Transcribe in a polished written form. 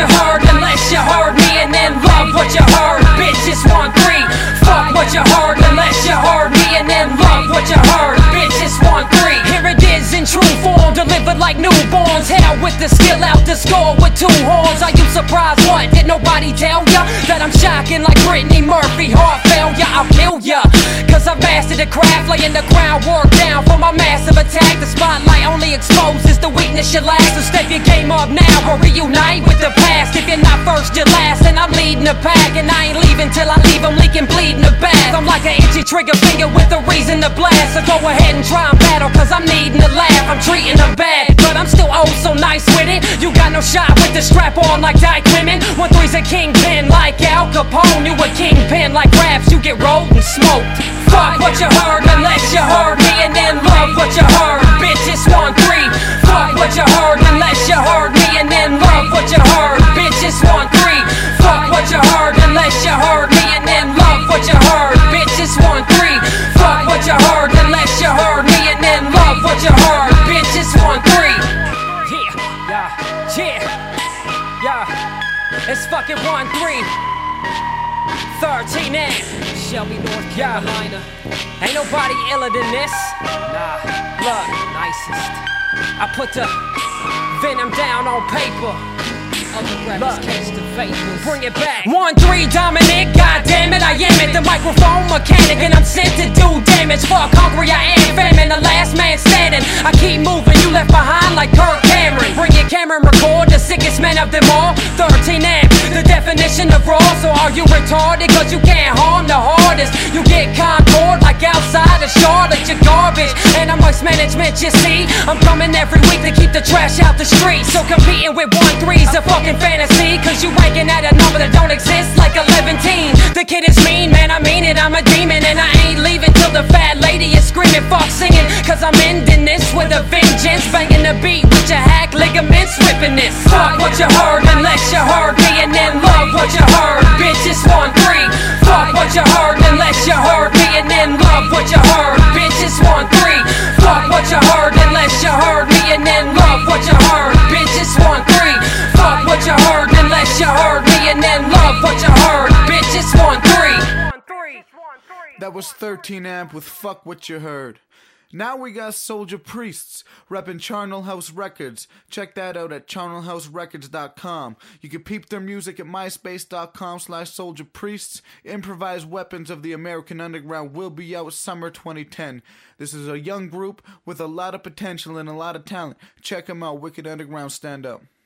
you heard unless you heard me and then love what you heard. Bitches 1-3. Fuck what you heard unless you heard me and then love what you heard. Bitches 1-3. Here it is in true form, delivered like newborns. Hell with the skill out to score with 2 horns. Are you surprised? What? Did nobody tell ya that I'm shocking like Brittany Murphy? Heart failure, I'll kill ya. Cause I've mastered the craft, laying the groundwork down for my massive attack. The spotlight only exposes the weakness you lack. So step your game up now or reunite with the past. If you're not first, you're last, and I'm leading the pack. And I ain't leaving till I leave them leaking, bleeding the bath. I'm like an itchy trigger finger with a reason to blast. So go ahead and try and battle, cause I'm needing to laugh. I'm treating them bad, but I'm still oh so nice with it. You got no shot with the strap on like dyke women. 1-3's a kingpin like Al Capone. You a kingpin like raps, you get rolled and smoked. Fuck what you heard unless you heard me and then love what you heard. Bitches 1-3. Fuck what you heard unless you heard me and then love what you heard. Bitches 1-3. Fuck what you heard unless you heard me and then love what you heard. Bitches 1-3. Fuck what you heard unless you heard me and then love what you heard. Bitches 1-3. Yeah. It's fucking 1-3. 13 and Shelby, North Carolina. Ain't nobody iller than this. Nah, look, nicest. I put the venom down on paper. Look, bring it back. 1-3 Dominic, goddamn it, I am it. The microphone mechanic, and I'm sent to do damage. Fuck hungry, I am famine, the last man standing. I keep moving, you left behind like Kirk Cameron. Bring your camera and record the sickest man of them all. 13 amp, the definition of raw. So are you retarded? Cause you can't harm the hardest. You get Concord like outside of Charlotte, you're garbage. And I'm waste management, you see. I'm coming every week to keep the trash out the street. So competing with 1-3's a fucking fantasy. Cause you ranking at a number that don't exist like 11 teens. The kid is mean, man, I mean it, I'm a demon. And I ain't leaving till the fat lady is screaming, fuck singing. Cause I'm ending this with a vengeance. Banging the beat with your hack ligaments, ripping this. Fuck what you heard unless you heard me and then love what you heard. Bitches 1-3. Fuck what you heard unless you heard me and then love what you heard. Bitches 1-3. Fuck what you heard unless you heard me and then love what you heard. Bitches 1-3. Fuck what you heard unless you heard me and then love what you heard. Bitches 1-3. That was 13 amp with Fuck What You Heard. Now we got Soldier Priests repping Charnel House Records. Check that out at charnelhouserecords.com. You can peep their music at myspace.com/soldierpriests. Improvised Weapons of the American Underground will be out summer 2010. This is a young group with a lot of potential and a lot of talent. Check them out, Wicked Underground, stand up.